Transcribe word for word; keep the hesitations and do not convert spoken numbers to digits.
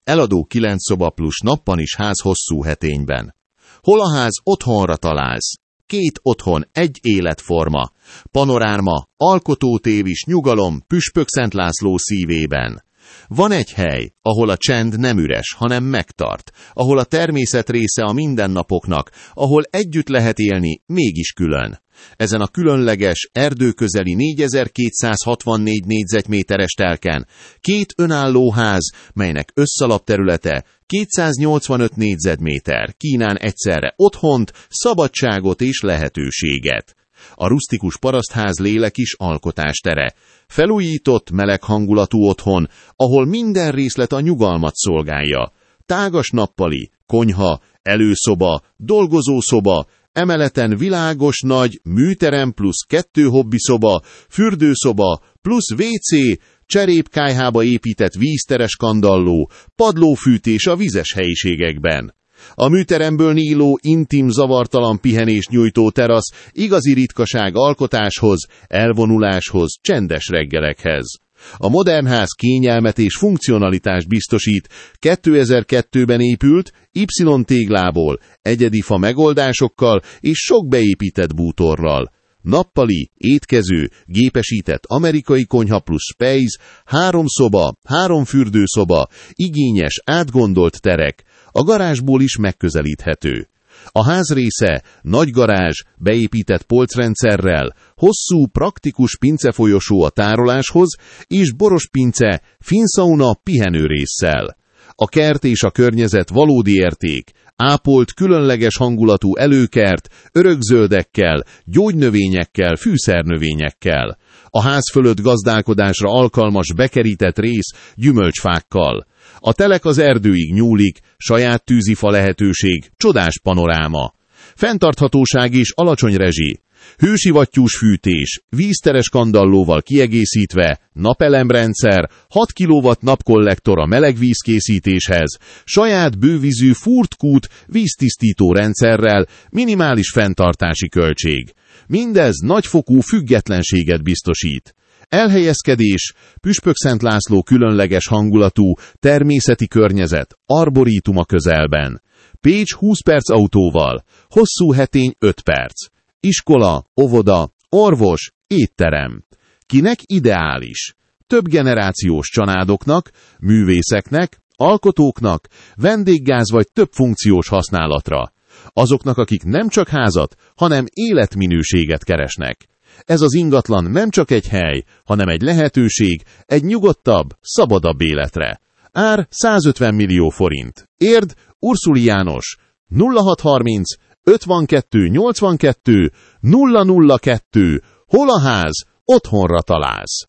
Eladó kilenc szoba plusz nappanis ház hosszú hetényben. Hol a ház, otthonra találsz. Két otthon, egy életforma. Panoráma, alkotótévis, nyugalom, Püspök Szent László szívében. Van egy hely, ahol a csend nem üres, hanem megtart, ahol a természet része a mindennapoknak, ahol együtt lehet élni, mégis külön. Ezen a különleges, erdőközeli négyezer-kétszázhatvannégy négyzetméteres telken két önálló ház, melynek összalapterülete kétszáznyolcvanöt négyzetméter, kínán egyszerre otthont, szabadságot és lehetőséget. A rusztikus parasztház lélek is alkotástere. Felújított, meleg hangulatú otthon, ahol minden részlet a nyugalmat szolgálja. Tágas nappali, konyha, előszoba, dolgozószoba, emeleten világos nagy műterem plusz kettő hobbiszoba, fürdőszoba plusz vé cé, cserépkályhába épített vízteres kandalló, padlófűtés a vizes helyiségekben. A műteremből nyíló, intim, zavartalan pihenés nyújtó terasz igazi ritkaság alkotáshoz, elvonuláshoz, csendes reggelekhez. A modern ház kényelmet és funkcionalitást biztosít, kétezer-kettőben épült, Y-téglából, egyedi fa megoldásokkal és sok beépített bútorral. Nappali, étkező, gépesített amerikai konyha plusz space, három szoba, három fürdőszoba, igényes, átgondolt terek, a garázsból is megközelíthető. A ház része nagy garázs, beépített polcrendszerrel, hosszú, praktikus pincefolyosó a tároláshoz, és boros pince, finszauna pihenőrésszel. A kert és a környezet valódi érték, ápolt, különleges hangulatú előkert, örökzöldekkel, gyógynövényekkel, fűszernövényekkel. A ház fölött gazdálkodásra alkalmas bekerített rész gyümölcsfákkal. A telek az erdőig nyúlik, saját tűzifa lehetőség, csodás panoráma. Fenntarthatóság és alacsony rezsi. Hősivattyús fűtés, vízteres kandallóval kiegészítve, napelemrendszer, hat kilowatt napkollektor a melegvízkészítéshez, saját bővízű furtkút víztisztító rendszerrel, minimális fenntartási költség. Mindez nagyfokú függetlenséget biztosít. Elhelyezkedés, Püspök Szent László különleges hangulatú, természeti környezet, arborítum a közelben. Pécs húsz perc autóval, hosszú hetény öt perc. Iskola, óvoda, orvos, étterem. Kinek ideális? Több generációs családoknak, művészeknek, alkotóknak, vendéggáz vagy több funkciós használatra. Azoknak, akik nem csak házat, hanem életminőséget keresnek. Ez az ingatlan nem csak egy hely, hanem egy lehetőség, egy nyugodtabb, szabadabb életre. Ár százötven millió forint. Érd Ursuli János nulla hat harminc ötvenkettő nyolcvankettő nulla nulla kettő. Hol a ház, otthonra találsz.